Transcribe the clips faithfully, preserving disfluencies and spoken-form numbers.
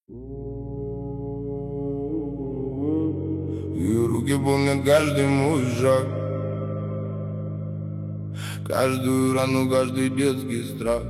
И руки помнят каждый мой шаг, каждую рану, каждый детский страх.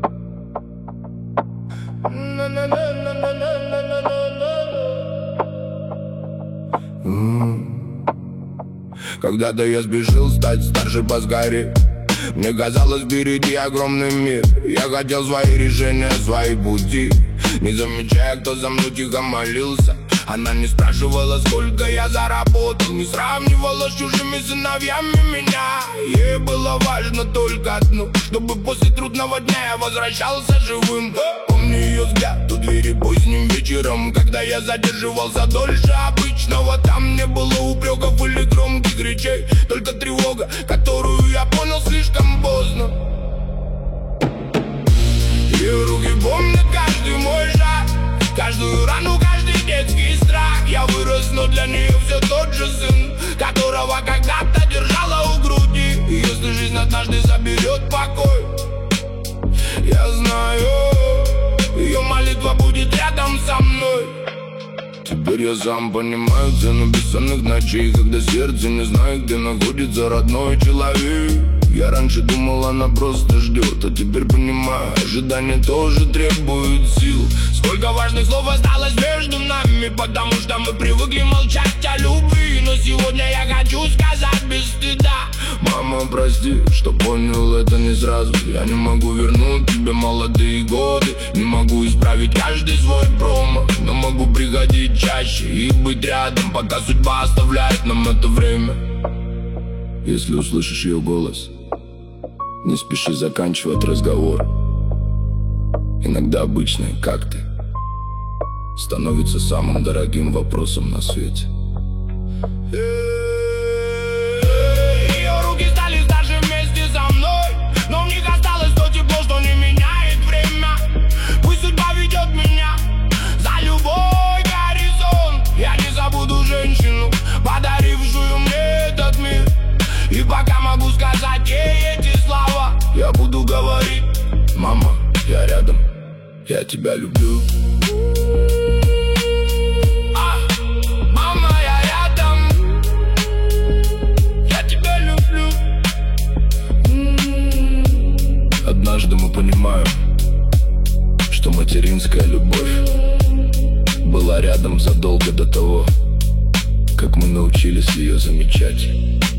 Когда-то я спешил стать старше поскорее. Мне казалось, впереди огромный мир. Я хотел свои решения, свои пути, не замечая, кто за мной тихо молился. Она не спрашивала, сколько я заработал, не сравнивала с чужими сыновьями меня. Ей было важно только одно, чтобы после трудного дня я возвращался живым. Помню ее взгляд у двери поздним вечером, когда я задерживался дольше обычного. Там не было упреков или громких речей, только тревога, которую я понял слишком поздно. Ее руки помнят каждый мой шаг, каждую рану, каждый детский страх. Я вырос, но для нее все тот же сын, которого когда-то держала у груди. И если жизнь однажды заберет покой, я знаю, ее молитва будет рядом со мной. Теперь я сам понимаю цену бессонных ночей, когда сердце не знает, где находится родной человек. Я раньше думал, она просто ждет, а теперь понимаю, ожидание тоже требует сил. Сколько важных слов осталось между нами, потому что мы привыкли молчать о любви. Но сегодня я хочу сказать без стыда: мама, прости, что понял это не сразу. Я не могу вернуть тебе молодые годы, не могу исправить каждый свой промах, но могу приходить чаще и быть рядом, пока судьба оставляет нам это время. Если услышишь ее голос, не спеши заканчивать разговор. Иногда обычное «как ты» становится самым дорогим вопросом на свете. Ее руки стали старше вместе со мной, но в них осталось то тепло, что не меняет время. Пусть судьба ведет меня за любой горизонт. Я не забуду женщину, подарившую мне этот мир. И пока могу сказать ей эти слова, я буду говорить: мама, я рядом, я тебя люблю. А, мама, я рядом, я тебя люблю. Однажды мы понимаем, что материнская любовь была рядом задолго до того, как мы научились ее замечать.